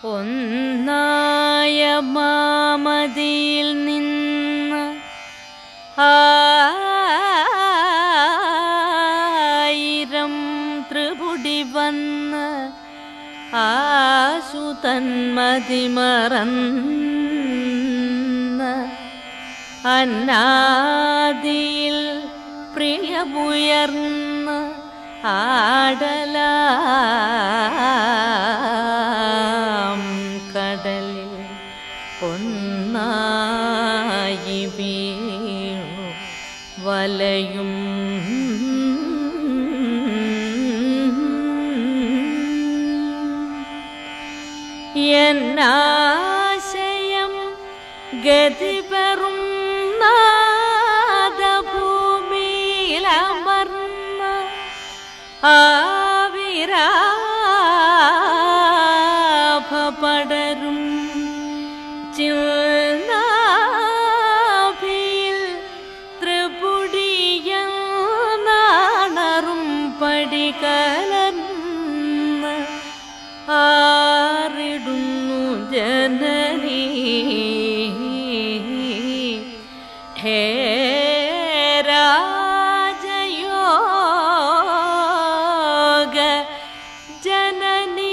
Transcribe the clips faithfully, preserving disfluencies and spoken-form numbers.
ഒന്നായ മാമതിയിൽ നിന്ന് ആയിരം ത്രിപുടി വന്ന് ആശു തന്മതി മറന്ന് അന്നാദിയിൽ പ്രിയമുയർന്ന് ആടലാം കടലിൽ ഒന്നായി വീണു വലയും എന്നാശയം ഗതിപെറും നാദഭൂമിയിലമർന്ന് ആവിരാഭപടരും ചിൽനാഭിയിൽ ത്രിപുടിയ നാണറും പടികലർന്ന് ആറിടുന്നു ജനനീ ഹേ രാജയോഗ ജനനീ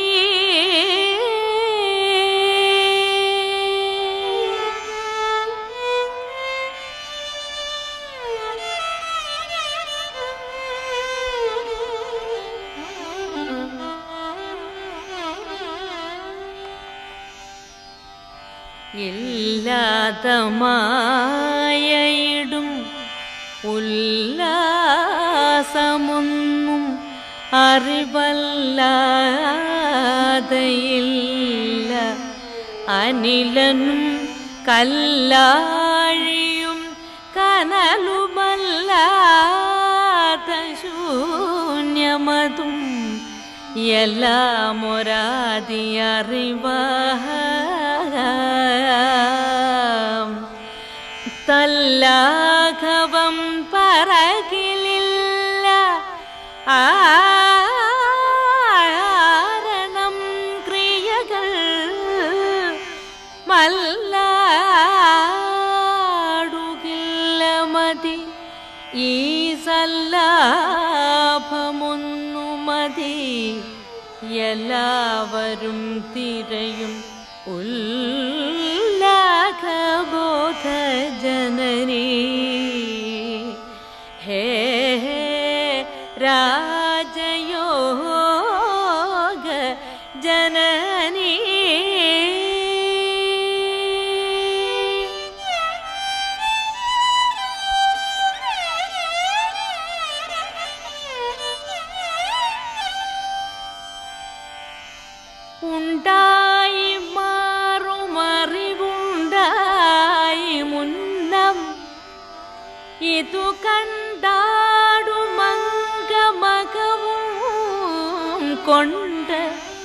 ഇല്ലാത മായയിടും ഉല്ലാസമൊന്നും അറിവല്ലാതെയില്ല അനിലനും കല്ലാഴിയും കനലുമല്ലാത്ത ശൂന്യമതും എല്ലാം ഒരാതി അറിവ തല്ലാഘവം പറകിലില്ല ആരണം ക്രിയകൾ മല്ലാടുകില്ല മതി ഈ സല്ലാഭമൊന്നു മതി എല്ലാവരും തിരയും ഉല്ലാഘബോധ ജനനീ ഹേ രാജയോഗ ജനനീ ഉണ്ടായി മാറുമറിവുണ്ടായി മുന്നം ഇതു കണ്ടാടുമംഗമകവും കൊണ്ട്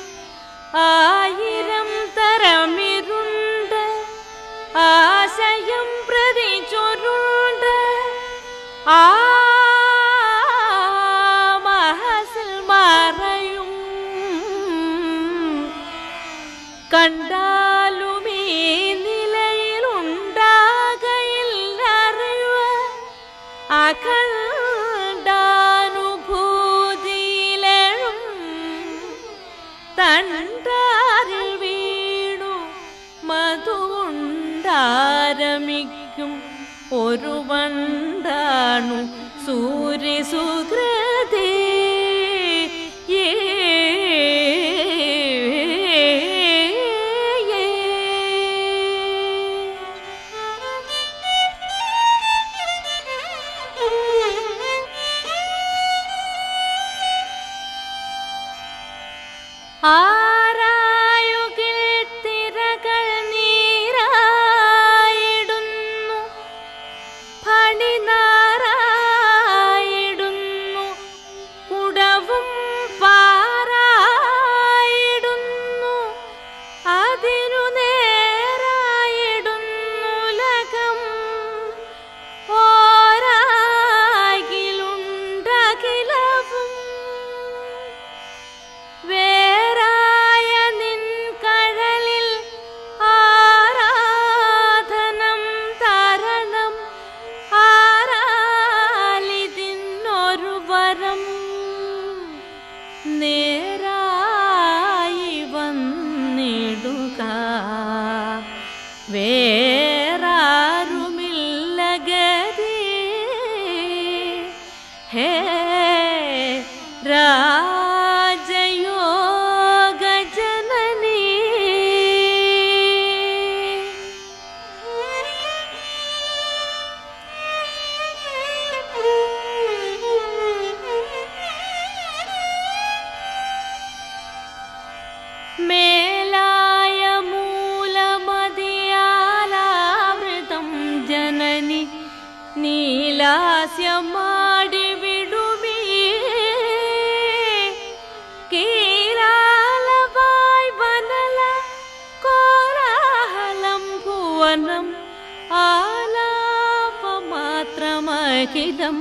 ആയിരം തരമിരുണ്ട് ആശയം പ്രതി ചൊരുണ്ട് ആ മഹസിൽ മറയും കണ്ടാലും ഈ നിലയിലുണ്ടാകയില്ലറിവ് അഖണ്ഡാനുഭൂതിയിലും തണ്ടാരിൽ വീണു മധുണ്ടാരമിക്കും ഒരു വണ്ടാണു സൂര്യസുകൃതി ആരായുകിൽ തിരകൾ നീരായിടുന്നു ഫണിനാറായിടുന്നു ഹേ രാജയോഗ ജനനീ മേലായ മൂലമതിയാലാവൃതം ജനനി നീലാസ്യമാടി വിടുമീ കീരാലവായ് വനല കോലാഹലം ഭുവനം ആലാപമാത്രമഖിലം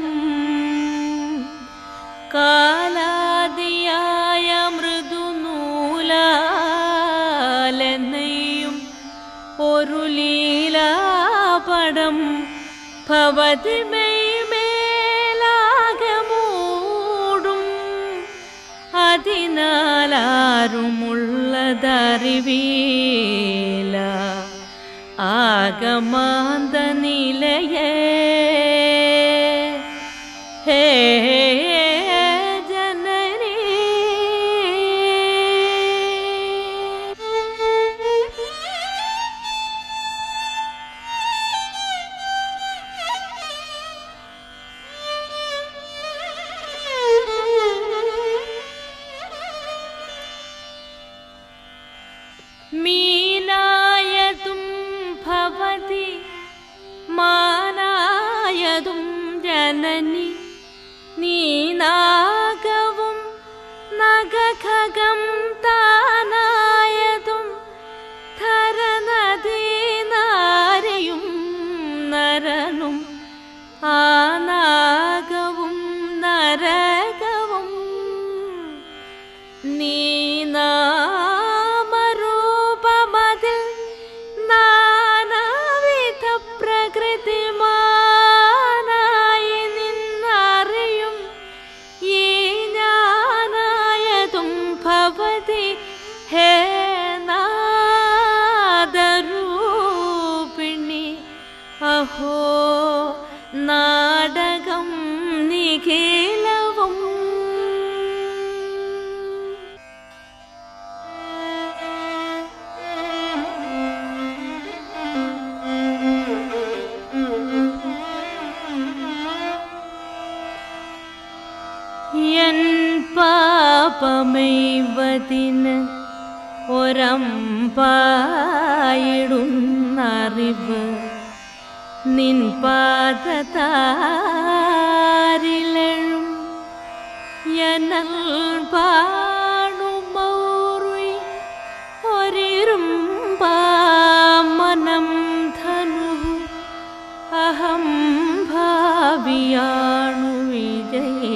കാലാദിയായ മൃദുനൂലാലെന്നയും ഒരു ലീലാപടം ഭവതി മേലാകമൂടും അതിനാലാരുമുള്ളതറിവീല ആഗമാന്ത നിലയേ ഹേ മീനായതും ഭവതി മാനായതും ജനനി നീനാഗവും നഗഖഗം താനായതും ധരനദീനാരിയും നരനും ആനാഗവും നരകവും നീനാ പ്രകൃതിമാനായി നിന്നറിയും ഈ ജ്ഞാനായതും ഭവതി ഹേ നാദരൂപിണി അഹോ നാടകം നിഖിലവും യൻ പാപമൈവതിന് ഒരമ്പായിടുന്നറിവ് നിൻ പാദതാരിലെഴും യനൽ പാണുമൗറി ഒരിരുമ്പാമനം ധനു അഹം ഭാവിയാണു വിജയേ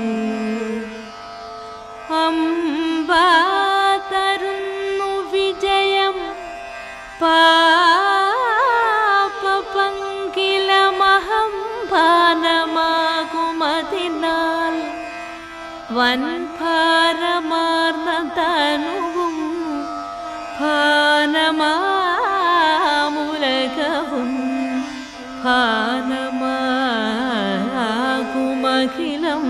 അംബാതരുന്നു വിജയം പാപപങ്കിലമഹം ഭാനമാകുമതിനാൽ വൻഭാരമാർന്ന തനുവും ഭാനമാമുലകവും ഭാനമാകുമഖിലം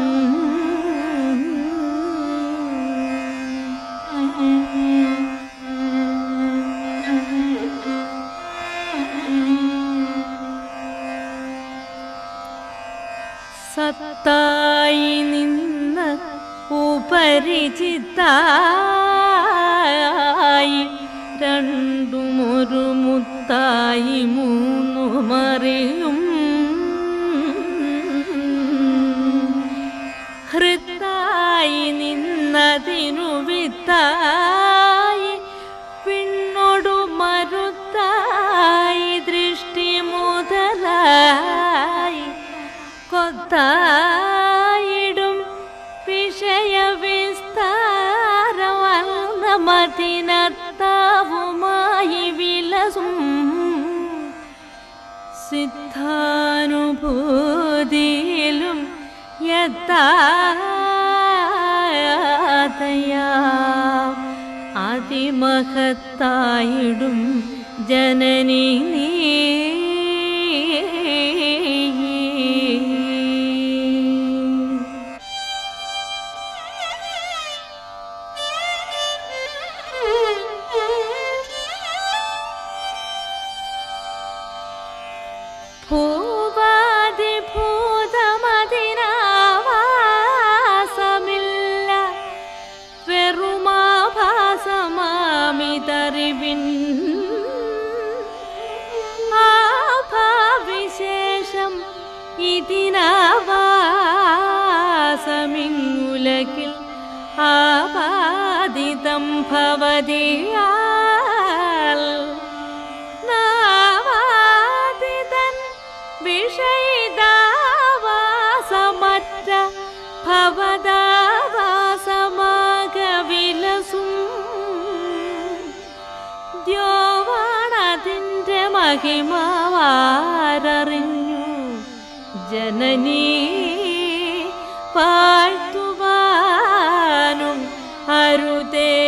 സത്തായി നിന്ന ഉപരിചിത്തായി രണ്ടുമൊരു മുത്തായി മൂന്നുമറിയും ഹൃത്തായി നിന്നതിനു വിത്തായി പിന്നൊടു മരുത്തായി ദൃഷ്ടി മുതലായി കൊത്തായിടും വിഷയവിസ്താരവന്നമതിനത്താവുമായി വിലസും സിദ്ധാനുഭൂതിയിലും യഥാതയാ അതിമഹത്തായിടും ജനനി നീ വാസമിങ്ങുലകിൽ ആപാദിതം ഭവതിയാൽ നാവാദിതൻ വിഷയിതാവാസമറ്റ ഭവദാവാസമാകവിലസും ദ്യോവാണതിൻ്റെ മഹിമാവാരറിഞ്ഞു ജനനീ പാഴ്ത്തുവാനും അരുതേ.